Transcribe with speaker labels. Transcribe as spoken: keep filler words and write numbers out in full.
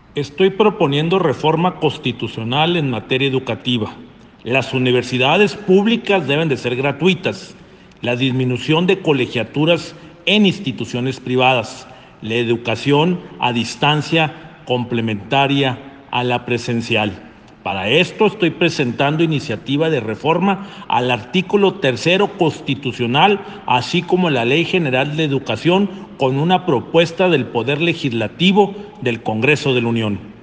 Speaker 1: Estoy proponiendo reforma constitucional en materia educativa. Las universidades públicas deben de ser gratuitas, la disminución de colegiaturas en instituciones privadas, la educación a distancia complementaria a la presencial. Para esto estoy presentando iniciativa de reforma al artículo tercero constitucional, así como la Ley General de Educación, con una propuesta del Poder Legislativo del Congreso de la Unión.